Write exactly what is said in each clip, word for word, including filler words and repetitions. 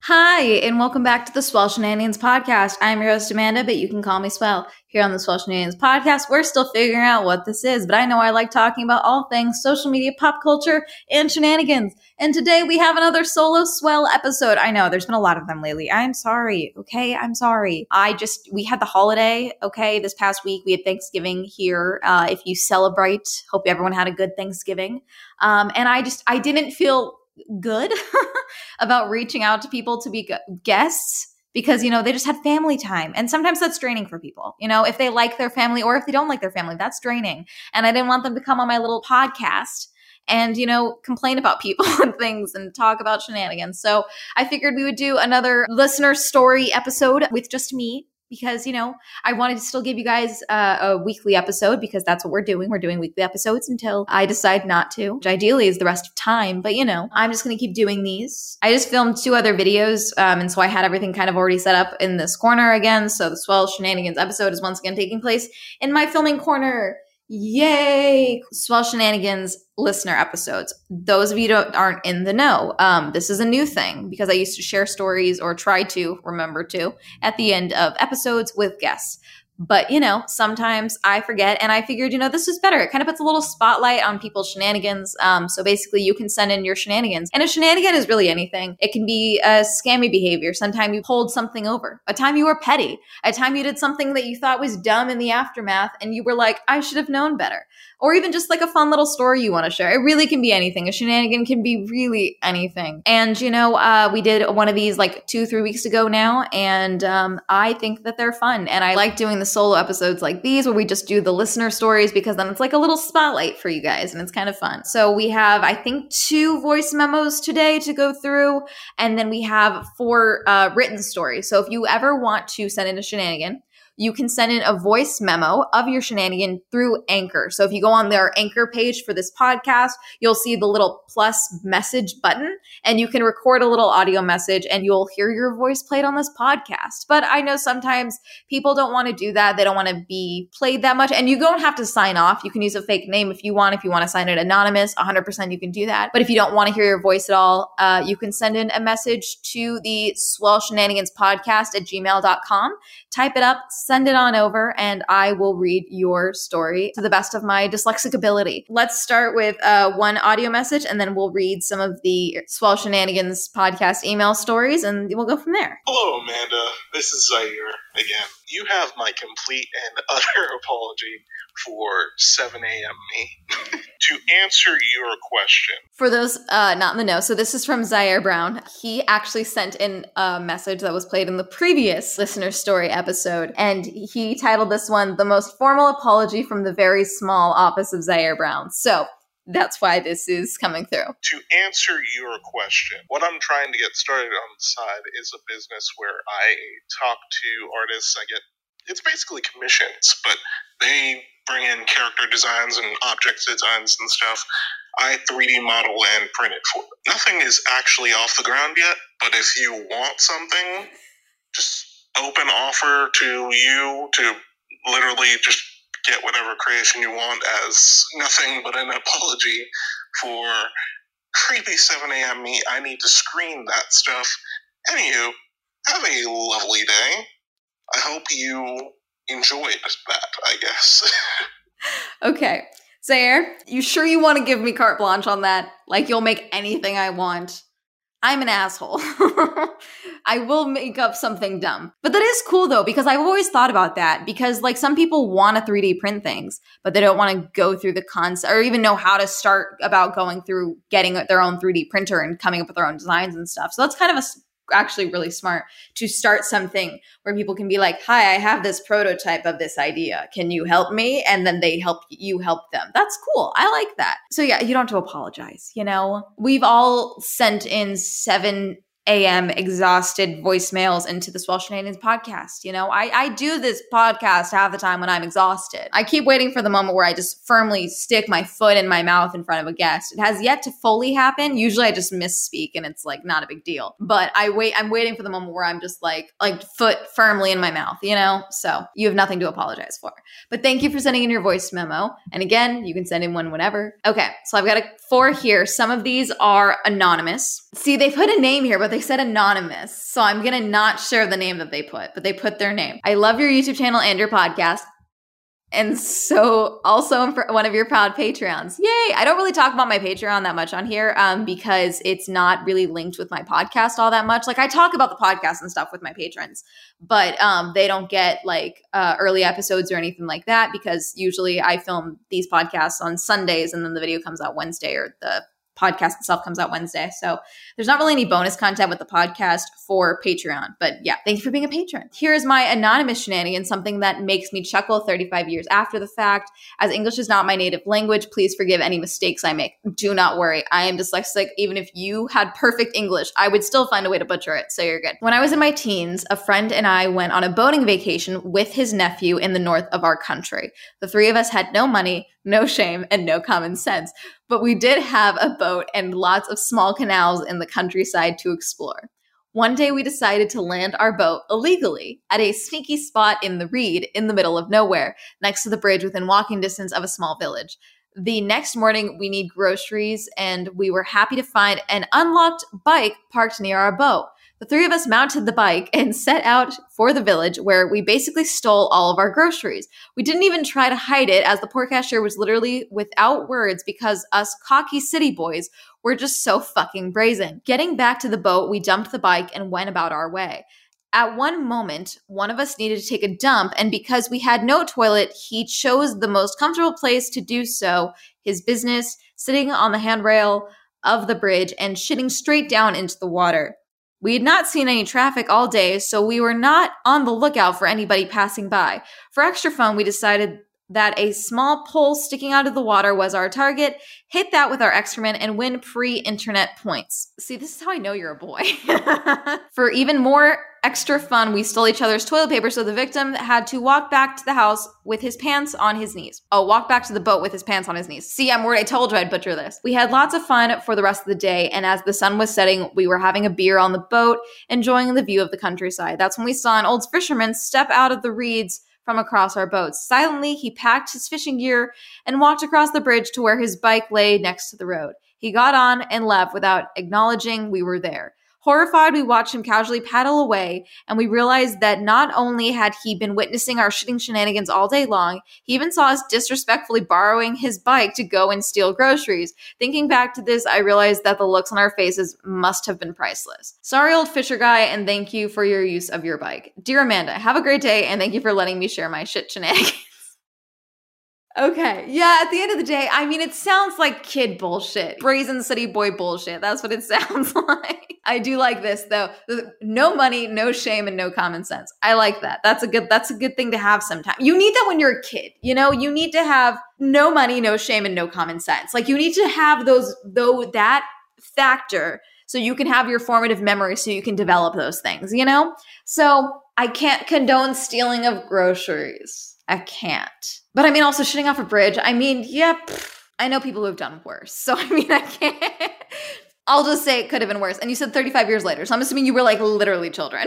Hi, and welcome back to the Swell Shenanigans Podcast. I'm your host, Amanda, but you can call me Swell. Here on the Swell Shenanigans Podcast, we're still figuring out what this is, but I know I like talking about all things social media, pop culture, and shenanigans. And today we have another solo Swell episode. I know, there's been a lot of them lately. I'm sorry, okay? I'm sorry. I just, we had the holiday, okay? This past week, we had Thanksgiving here. Uh, if you celebrate, hope everyone had a good Thanksgiving. Um, and I just, I didn't feel good about reaching out to people to be guests because, you know, they just had family time. And sometimes that's draining for people. You know, if they like their family or if they don't like their family, that's draining. And I didn't want them to come on my little podcast and, you know, complain about people and things and talk about shenanigans. So I figured we would do another listener story episode with just me. Because, you know, I wanted to still give you guys uh, a weekly episode because that's what we're doing. We're doing weekly episodes until I decide not to, which ideally is the rest of time. But, you know, I'm just going to keep doing these. I just filmed two other videos. Um, and so I had everything kind of already set up in this corner again. So the Swell Shenanigans episode is once again taking place in my filming corner. Yay! Swell Shenanigans listener episodes. Those of you that aren't in the know, um, this is a new thing because I used to share stories or try to remember to at the end of episodes with guests. But, you know, sometimes I forget and I figured, you know, this is better. It kind of puts a little spotlight on people's shenanigans. Um, so basically you can send in your shenanigans. And a shenanigan is really anything. It can be a scammy behavior. Sometime you pulled something over. A time you were petty. A time you did something that you thought was dumb in the aftermath and you were like, I should have known better. Or even just like a fun little story you want to share. It really can be anything. A shenanigan can be really anything. And, you know, uh, we did one of these like two, three weeks ago now. And um, I think that they're fun. And I like doing the solo episodes like these where we just do the listener stories because then it's like a little spotlight for you guys and it's kind of fun. So we have, I think, two voice memos today to go through. And then we have four uh, written stories. So if you ever want to send in a shenanigan, you can send in a voice memo of your shenanigan through Anchor. So if you go on their Anchor page for this podcast, you'll see the little plus message button and you can record a little audio message and you'll hear your voice played on this podcast. But I know sometimes people don't want to do that. They don't want to be played that much. And you don't have to sign off. You can use a fake name if you want. If you want to sign it anonymous, one hundred percent you can do that. But if you don't want to hear your voice at all, uh, you can send in a message to the Swell Shenanigans Podcast at gmail dot com. Type it up, send it on over, and I will read your story to the best of my dyslexic ability. Let's start with uh, one audio message, and then we'll read some of the Swell Shenanigans podcast email stories, and we'll go from there. Hello, Amanda. This is Zaire again. You have my complete and utter apology for seven a.m. me. To answer your question. For those uh, not in the know, so this is from Zaire Brown. He actually sent in a message that was played in the previous listener story episode, and he titled this one, The Most Formal Apology from the Very Small Office of Zaire Brown. So that's why this is coming through. To answer your question, what I'm trying to get started on the side is a business where I talk to artists. I get, it's basically commissions, but they bring in character designs and object designs and stuff. I three D model and print it for them. Nothing is actually off the ground yet, but if you want something, just open offer to you to literally just get whatever creation you want as nothing but an apology for creepy seven a.m. me. I need to screen that stuff. Anywho, have a lovely day. I hope you enjoyed that, I guess. Okay. Zaire, you sure you want to give me carte blanche on that? Like you'll make anything I want? I'm an asshole. I will make up something dumb. But that is cool though, because I've always thought about that because like some people want to three D print things, but they don't want to go through the concept or even know how to start about going through getting their own three D printer and coming up with their own designs and stuff. So that's kind of a actually really smart to start something where people can be like, hi, I have this prototype of this idea. Can you help me? And then they help you help them. That's cool. I like that. So yeah, you don't have to apologize. You know, we've all sent in seven a.m. exhausted voicemails into the Swell Shenanigans podcast. You know, I, I do this podcast half the time when I'm exhausted. I keep waiting for the moment where I just firmly stick my foot in my mouth in front of a guest. It has yet to fully happen. Usually I just misspeak and it's like not a big deal. But I wait, I'm waiting for the moment where I'm just like, like foot firmly in my mouth, you know? So you have nothing to apologize for. But thank you for sending in your voice memo. And again, you can send in one whenever. Okay, so I've got a four here. Some of these are anonymous. See, they put a name here, but they they said anonymous, so I'm going to not share the name that they put, but they put their name. I love your YouTube channel and your podcast. And so also one of your proud Patreons. Yay! I don't really talk about my Patreon that much on here um, because it's not really linked with my podcast all that much. Like I talk about the podcast and stuff with my patrons, but um, they don't get like uh, early episodes or anything like that because usually I film these podcasts on Sundays and then the video comes out Wednesday or the podcast itself comes out Wednesday. So there's not really any bonus content with the podcast for Patreon. But yeah, thank you for being a patron. Here's my anonymous shenanigan, something that makes me chuckle thirty-five years after the fact. As English is not my native language, please forgive any mistakes I make. Do not worry. I am dyslexic. Even if you had perfect English, I would still find a way to butcher it. So you're good. When I was in my teens, a friend and I went on a boating vacation with his nephew in the north of our country. The three of us had no money, no shame, and no common sense. But we did have a boat and lots of small canals in the countryside to explore. One day we decided to land our boat illegally at a sneaky spot in the reed in the middle of nowhere, next to the bridge within walking distance of a small village. The next morning we need groceries and we were happy to find an unlocked bike parked near our boat. The three of us mounted the bike and set out for the village where we basically stole all of our groceries. We didn't even try to hide it as the poor cashier was literally without words because us cocky city boys were just so fucking brazen. Getting back to the boat, we dumped the bike and went about our way. At one moment, one of us needed to take a dump, and because we had no toilet, he chose the most comfortable place to do so, his business, sitting on the handrail of the bridge and shitting straight down into the water. We had not seen any traffic all day, so we were not on the lookout for anybody passing by. For extra fun, we decided that a small pole sticking out of the water was our target, hit that with our excrement, and win pre-internet points. See, this is how I know you're a boy. For even more extra fun, we stole each other's toilet paper, so the victim had to walk back to the house with his pants on his knees. Oh, walk back to the boat with his pants on his knees. See, I'm worried. I told you I'd butcher this. We had lots of fun for the rest of the day, and as the sun was setting, we were having a beer on the boat, enjoying the view of the countryside. That's when we saw an old fisherman step out of the reeds from across our boat. Silently, he packed his fishing gear and walked across the bridge to where his bike lay next to the road. He got on and left without acknowledging we were there. Horrified, we watched him casually paddle away, and we realized that not only had he been witnessing our shitting shenanigans all day long, he even saw us disrespectfully borrowing his bike to go and steal groceries. Thinking back to this, I realized that the looks on our faces must have been priceless. Sorry, old fisher guy, and thank you for your use of your bike. Dear Amanda, have a great day, and thank you for letting me share my shit shenanigans. Okay, yeah, at the end of the day, I mean, it sounds like kid bullshit. Brazen city boy bullshit. That's what it sounds like. I do like this, though. No money, no shame, and no common sense. I like that. That's a good That's a good thing to have sometimes. You need that when you're a kid, you know? You need to have no money, no shame, and no common sense. Like, you need to have those, though, that factor so you can have your formative memory so you can develop those things, you know? So I can't condone stealing of groceries. I can't. But I mean, also shitting off a bridge. I mean, yeah, pff, I know people who have done worse. So I mean, I can't. I'll just say it could have been worse. And you said thirty-five years later. So I'm assuming you were like literally children.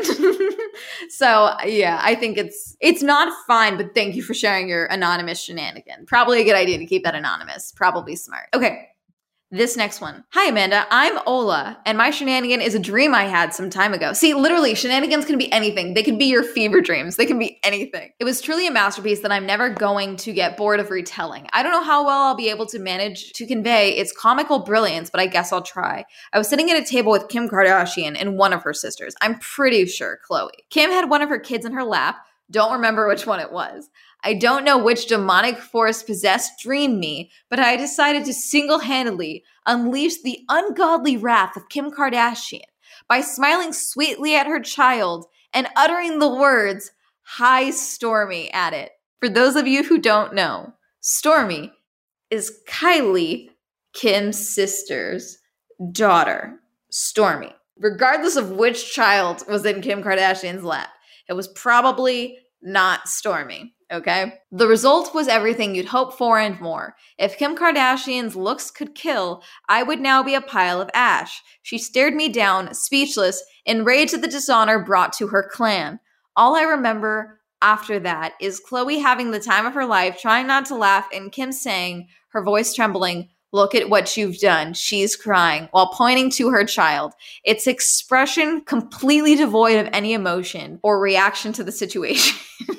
So yeah, I think it's it's not fine, but thank you for sharing your anonymous shenanigan. Probably a good idea to keep that anonymous. Probably smart. Okay. This next one. Hi, Amanda. I'm Ola, and my shenanigan is a dream I had some time ago. See, literally, shenanigans can be anything. They can be your fever dreams. They can be anything. It was truly a masterpiece that I'm never going to get bored of retelling. I don't know how well I'll be able to manage to convey its comical brilliance, but I guess I'll try. I was sitting at a table with Kim Kardashian and one of her sisters. I'm pretty sure Khloe. Kim had one of her kids in her lap. Don't remember which one it was. I don't know which demonic force possessed Dream Me, but I decided to single-handedly unleash the ungodly wrath of Kim Kardashian by smiling sweetly at her child and uttering the words, "Hi, Stormi," at it. For those of you who don't know, Stormi is Kylie, Kim's sister's daughter, Stormi. Regardless of which child was in Kim Kardashian's lap, it was probably not Stormi. Okay? The result was everything you'd hope for and more. If Kim Kardashian's looks could kill, I would now be a pile of ash. She stared me down, speechless, enraged at the dishonor brought to her clan. All I remember after that is Khloe having the time of her life, trying not to laugh, and Kim saying, her voice trembling, Look at what you've done. She's crying while pointing to her child. Its expression completely devoid of any emotion or reaction to the situation.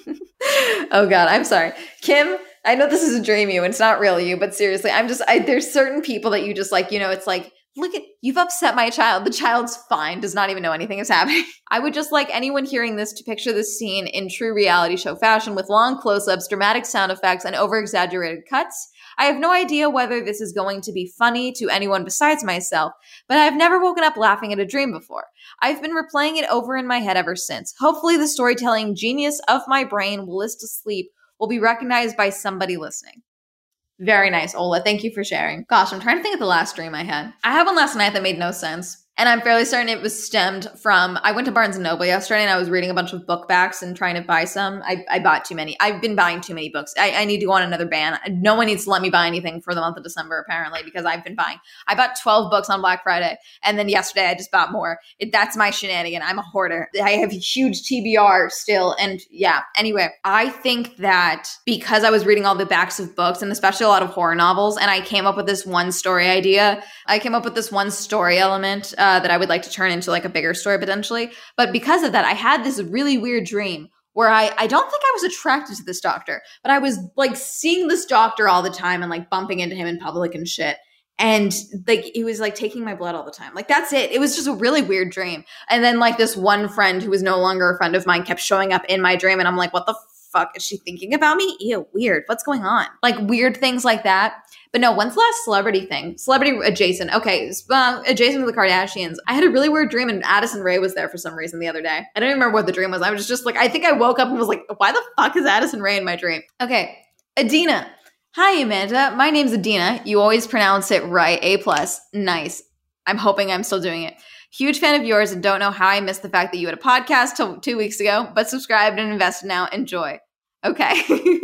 Oh God, I'm sorry. Kim, I know this is a dream you and it's not real you, but seriously, I'm just, I, there's certain people that you just like, you know, it's like, look at, you've upset my child. The child's fine, does not even know anything is happening. I would just like anyone hearing this to picture this scene in true reality show fashion with long close-ups, dramatic sound effects, and over-exaggerated cuts. I have no idea whether this is going to be funny to anyone besides myself, but I've never woken up laughing at a dream before. I've been replaying it over in my head ever since. Hopefully the storytelling genius of my brain, whilst asleep, will be recognized by somebody listening. Very nice, Ola. Thank you for sharing. Gosh, I'm trying to think of the last dream I had. I had one last night that made no sense. And I'm fairly certain it was stemmed from, I went to Barnes and Noble yesterday and I was reading a bunch of book backs and trying to buy some. I, I bought too many. I've been buying too many books. I, I need to go on another ban. No one needs to let me buy anything for the month of December, apparently, because I've been buying. I bought twelve books on Black Friday. And then yesterday I just bought more. It, that's my shenanigan. I'm a hoarder. I have a huge T B R still. And yeah, anyway, I think that because I was reading all the backs of books and especially a lot of horror novels, and I came up with this one story idea, I came up with this one story element uh, that I would like to turn into like a bigger story potentially. But because of that, I had this really weird dream where I, I don't think I was attracted to this doctor, but I was like seeing this doctor all the time and like bumping into him in public and shit. And like, he was like taking my blood all the time. Like, that's it. It was just a really weird dream. And then like this one friend who was no longer a friend of mine kept showing up in my dream. And I'm like, what the fuck is she thinking about me? Ew, weird. What's going on? Like weird things like that. But no, when's the last celebrity thing? Celebrity adjacent. Okay, uh, adjacent to the Kardashians. I had a really weird dream and Addison Rae was there for some reason the other day. I don't even remember what the dream was. I was just like, I think I woke up and was like, why the fuck is Addison Rae in my dream? Okay, Adina. Hi, Amanda. My name's Adina. You always pronounce it right. A plus. Nice. I'm hoping I'm still doing it. Huge fan of yours and don't know how I missed the fact that you had a podcast till two weeks ago, but subscribed and invested now. Enjoy. Okay.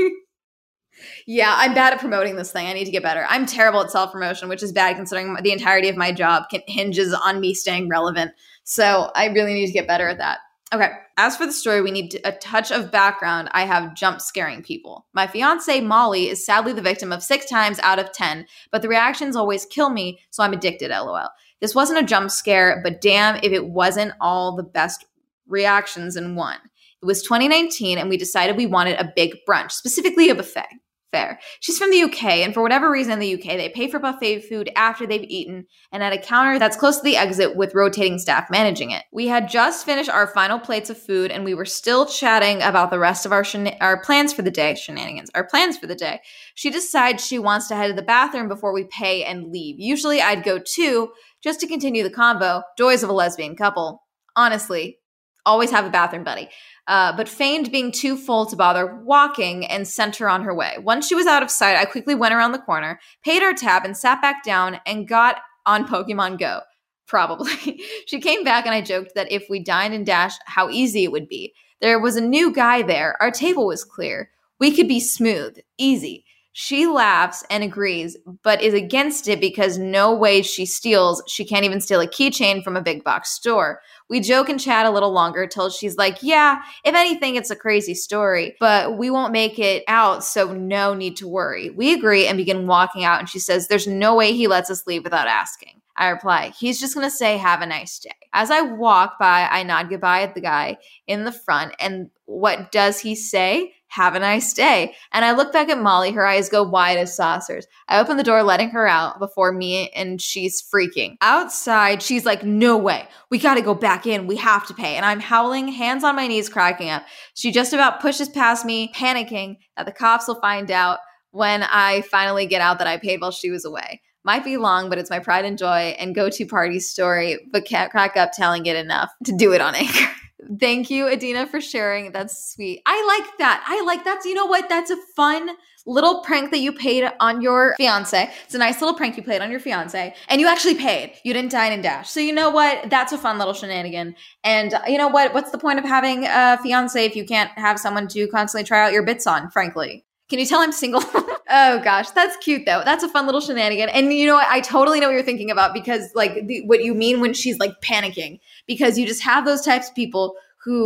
Yeah, I'm bad at promoting this thing. I need to get better. I'm terrible at self-promotion, which is bad considering the entirety of my job can, hinges on me staying relevant. So I really need to get better at that. Okay, as for the story, we need a touch of background. I have jump scaring people. My fiance, Molly, is sadly the victim of six times out of ten, but the reactions always kill me, so I'm addicted, lol. This wasn't a jump scare, but damn if it wasn't all the best reactions in one. It was twenty nineteen, and we decided we wanted a big brunch, specifically a buffet. Fair. She's from the U K, and for whatever reason in the U K, they pay for buffet food after they've eaten and at a counter that's close to the exit with rotating staff managing it. We had just finished our final plates of food, and we were still chatting about the rest of our shen- our plans for the day. Shenanigans. Our plans for the day. She decides she wants to head to the bathroom before we pay and leave. Usually I'd go too, just to continue the convo. Joys of a lesbian couple. Honestly, always have a bathroom buddy. Uh, but feigned being too full to bother walking and sent her on her way. Once she was out of sight, I quickly went around the corner, paid our tab, and sat back down and got on Pokemon Go. Probably. She came back and I joked that if we dined and dashed, how easy it would be. There was a new guy there. Our table was clear. We could be smooth. Easy. She laughs and agrees, but is against it because no way she steals. She can't even steal a keychain from a big box store. We joke and chat a little longer till she's like, yeah, if anything, it's a crazy story, but we won't make it out, so no need to worry. We agree and begin walking out, and she says, there's no way he lets us leave without asking. I reply, he's just going to say, have a nice day. As I walk by, I nod goodbye at the guy in the front, and what does he say? Have a nice day. And I look back at Molly. Her eyes go wide as saucers. I open the door, letting her out before me, and she's freaking. Outside, she's like, no way. We got to go back in. We have to pay. And I'm howling, hands on my knees, cracking up. She just about pushes past me, panicking that the cops will find out when I finally get out that I paid while she was away. Might be long, but it's my pride and joy and go-to party story, but can't crack up telling it enough to do it on Anchor. Thank you, Adina, for sharing. That's sweet. I like that. I like that. You know what? That's a fun little prank that you paid on your fiance. It's a nice little prank you played on your fiance, and you actually paid. You didn't dine and dash. So you know what? That's a fun little shenanigan. And you know what? What's the point of having a fiance if you can't have someone to constantly try out your bits on, frankly? Can you tell I'm single? Oh gosh, that's cute though. That's a fun little shenanigan. And you know what? I totally know what you're thinking about because like the, what you mean when she's like panicking, because you just have those types of people who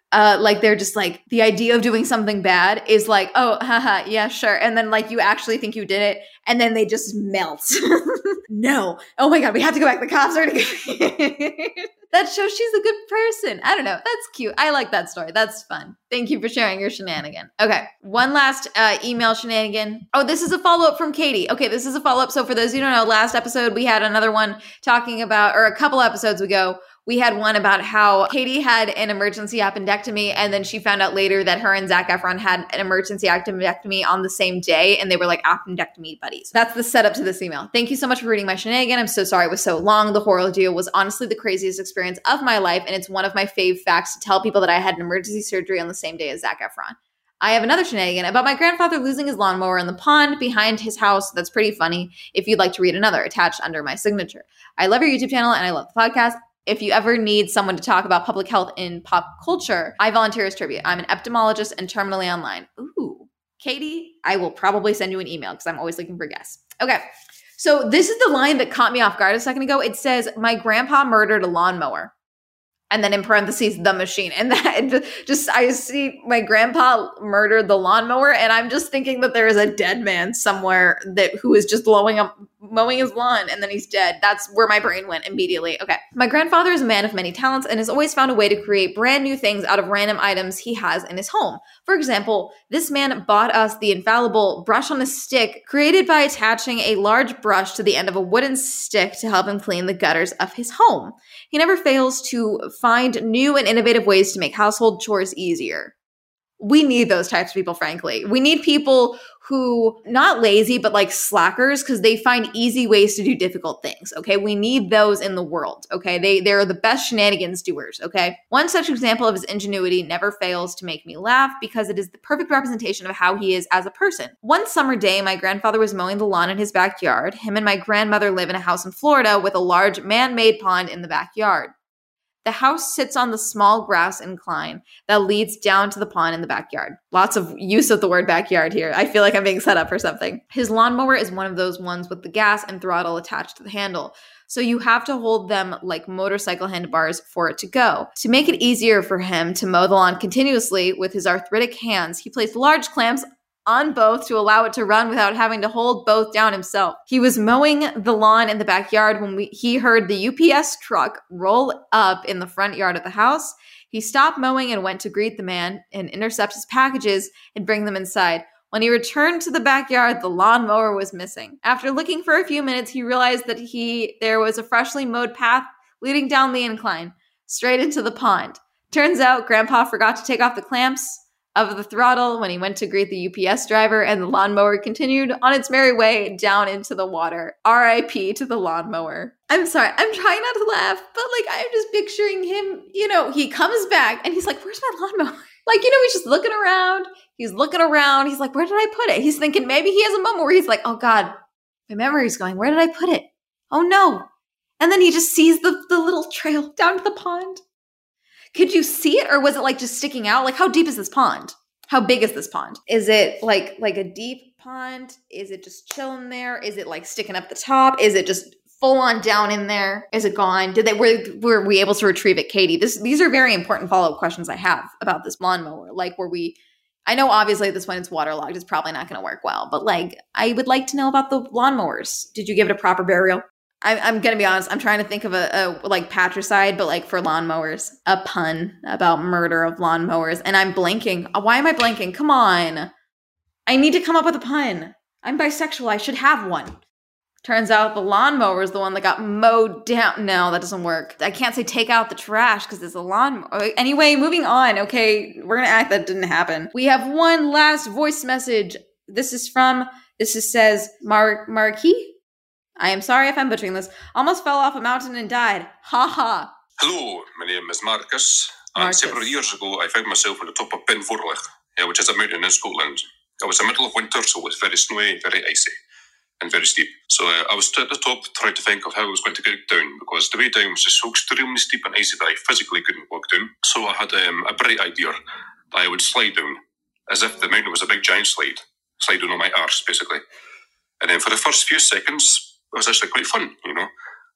Uh, like they're just like, the idea of doing something bad is like, oh, haha, yeah, sure. And then like you actually think you did it, and then they just melt. No. Oh my God, we have to go back. The cops are to That shows she's a good person. I don't know. That's cute. I like that story. That's fun. Thank you for sharing your shenanigan. Okay, one last uh, email shenanigan. Oh, this is a follow-up from Katie. Okay, this is a follow-up. So for those who don't know, last episode we had another one talking about, or a couple episodes ago, we had one about how Katie had an emergency appendectomy, and then she found out later that her and Zac Efron had an emergency appendectomy on the same day, and they were like appendectomy buddies. That's the setup to this email. Thank you so much for reading my shenanigan. I'm so sorry it was so long. The whole ordeal was honestly the craziest experience of my life, and it's one of my fave facts to tell people that I had an emergency surgery on the same day as Zac Efron. I have another shenanigan about my grandfather losing his lawnmower in the pond behind his house. That's pretty funny. If you'd like to read another, attached under my signature. I love your YouTube channel, and I love the podcast. If you ever need someone to talk about public health in pop culture, I volunteer as tribute. I'm an epidemiologist and terminally online. Ooh, Katie, I will probably send you an email because I'm always looking for guests. Okay, so this is the line that caught me off guard a second ago. It says, my grandpa murdered a lawnmower. And then in parentheses, the machine. And that just, I see my grandpa murdered the lawnmower, and I'm just thinking that there is a dead man somewhere that who is just blowing up, mowing his lawn, and then he's dead. That's where my brain went immediately. Okay. My grandfather is a man of many talents and has always found a way to create brand new things out of random items he has in his home. For example, this man bought us the infallible brush on a stick, created by attaching a large brush to the end of a wooden stick to help him clean the gutters of his home. He never fails to find new and innovative ways to make household chores easier. We need those types of people, frankly. We need people who, not lazy, but like slackers, because they find easy ways to do difficult things, okay? We need those in the world, okay? They, they're the best shenanigans doers, okay? One such example of his ingenuity never fails to make me laugh because it is the perfect representation of how he is as a person. One summer day, my grandfather was mowing the lawn in his backyard. Him and my grandmother live in a house in Florida with a large man-made pond in the backyard. The house sits on the small grass incline that leads down to the pond in the backyard. Lots of use of the word backyard here. I feel like I'm being set up for something. His lawnmower is one of those ones with the gas and throttle attached to the handle. So you have to hold them like motorcycle handlebars for it to go. To make it easier for him to mow the lawn continuously with his arthritic hands, he placed large clamps on both to allow it to run without having to hold both down himself. He was mowing the lawn in the backyard when we, he heard the U P S truck roll up in the front yard of the house. He stopped mowing and went to greet the man and intercept his packages and bring them inside. When he returned to the backyard, the lawnmower was missing. After looking for a few minutes, he realized that he there was a freshly mowed path leading down the incline, straight into the pond. Turns out Grandpa forgot to take off the clamps of the throttle when he went to greet the U P S driver, and the lawnmower continued on its merry way down into the water. R I P to the lawnmower. I'm sorry, I'm trying not to laugh, but like I'm just picturing him, you know, he comes back and he's like, where's my lawnmower? Like, you know, he's just looking around. He's looking around. He's like, where did I put it? He's thinking maybe he has a moment where he's like, oh God, my memory's going. Where did I put it? Oh no. And then he just sees the, the little trail down to the pond. Could you see it, or was it like just sticking out? Like, how deep is this pond? How big is this pond? Is it like like a deep pond? Is it just chilling there? Is it like sticking up the top? Is it just full on down in there? Is it gone? Did they were were we able to retrieve it, Katie? This these are very important follow-up questions I have about this lawnmower. Like, were we? I know obviously at this point it's waterlogged. It's probably not going to work well, but like I would like to know about the lawnmowers. Did you give it a proper burial? I, I'm going to be honest. I'm trying to think of a, a like patricide, but like for lawnmowers, a pun about murder of lawnmowers. And I'm blanking. Why am I blanking? Come on. I need to come up with a pun. I'm bisexual. I should have one. Turns out the lawnmower is the one that got mowed down. No, that doesn't work. I can't say take out the trash because it's a lawnmower. Anyway, moving on. Okay, we're going to act that didn't happen. We have one last voice message. This is from, this is, says, Mar- Marquis? I am sorry if I'm butchering this. Almost fell off a mountain and died. Ha ha. Hello, my name is Marcus. And Marcus. Several years ago, I found myself on the top of Penvorlich, uh, which is a mountain in Scotland. It was the middle of winter, so it was very snowy, very icy, and very steep. So uh, I was at the top trying to think of how I was going to get down, because the way down was just so extremely steep and icy that I physically couldn't walk down. So I had um, a bright idea that I would slide down, as if the mountain was a big giant slide, slide down on my arse, basically. And then for the first few seconds, it was actually quite fun, you know.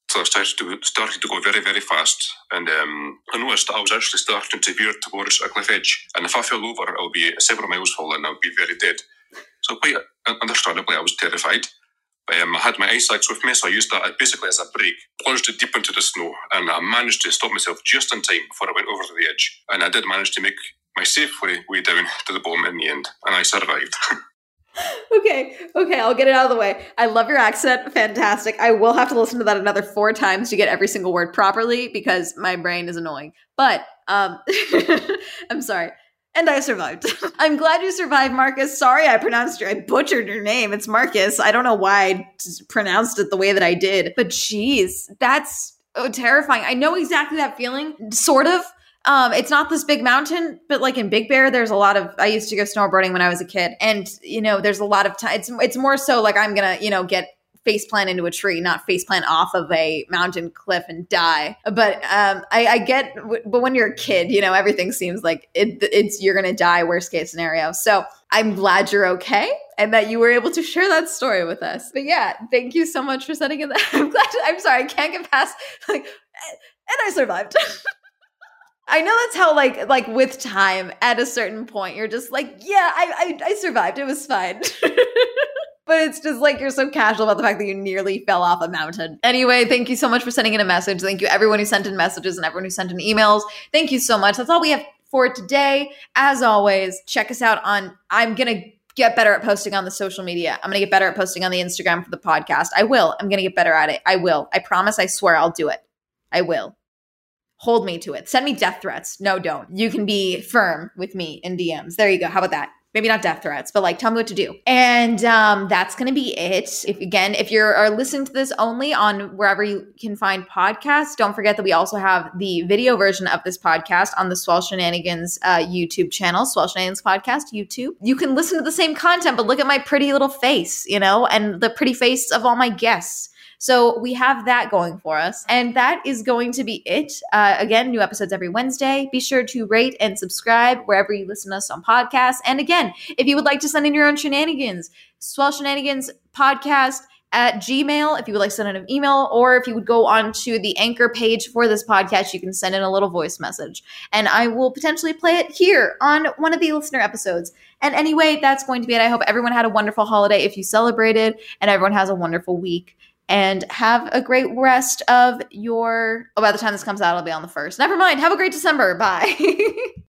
So I started to, started to go very, very fast. And um, I noticed I was actually starting to veer towards a cliff edge. And if I fell over, I would be several miles fall and I would be very dead. So quite understandably, I was terrified. Um, I had my ice axe with me, so I used that basically as a brake, plunged it deep into the snow, and I managed to stop myself just in time before I went over the edge. And I did manage to make my safe way, way down to the bottom in the end, and I survived. Okay, okay, I'll get it out of the way. I love your accent. Fantastic. I will have to listen to that another four times to get every single word properly because my brain is annoying. But um, I'm sorry. And I survived. I'm glad you survived, Marcus. Sorry I pronounced your, I butchered your name. It's Marcus. I don't know why I pronounced it the way that I did. But geez, that's oh, terrifying. I know exactly that feeling, sort of. Um, it's not this big mountain, but like in Big Bear, there's a lot of, I used to go snowboarding when I was a kid. And, you know, there's a lot of time. It's, it's more so like I'm going to, you know, get faceplant into a tree, not faceplant off of a mountain cliff and die. But um, I, I get, but when you're a kid, you know, everything seems like it, it's, you're going to die, worst case scenario. So I'm glad you're okay and that you were able to share that story with us. But yeah, thank you so much for setting it. I'm glad, to, I'm sorry, I can't get past, like, and I survived. I know that's how, like, like with time, at a certain point, you're just like, yeah, I, I, I survived. It was fine. But it's just like you're so casual about the fact that you nearly fell off a mountain. Anyway, thank you so much for sending in a message. Thank you everyone who sent in messages and everyone who sent in emails. Thank you so much. That's all we have for today. As always, check us out on, I'm going to get better at posting on the social media. I'm going to get better at posting on the Instagram for the podcast. I will. I'm going to get better at it. I will. I promise. I swear I'll do it. I will. Hold me to it. Send me death threats. No, don't. You can be firm with me in D Ms. There you go. How about that? Maybe not death threats, but like tell me what to do. And um, that's going to be it. If again, if you are listening to this only on wherever you can find podcasts, don't forget that we also have the video version of this podcast on the Swell Shenanigans uh, YouTube channel, Swell Shenanigans Podcast, YouTube. You can listen to the same content, but look at my pretty little face, you know, and the pretty face of all my guests. So we have that going for us. And that is going to be it. Uh, again, new episodes every Wednesday. Be sure to rate and subscribe wherever you listen to us on podcasts. And again, if you would like to send in your own shenanigans, Swell Shenanigans Podcast at Gmail, if you would like to send in an email, or if you would go on to the anchor page for this podcast, you can send in a little voice message. And I will potentially play it here on one of the listener episodes. And anyway, that's going to be it. I hope everyone had a wonderful holiday if you celebrated, and everyone has a wonderful week. And have a great rest of your, oh, by the time this comes out, it'll be on the first. Never mind. Have a great December. Bye.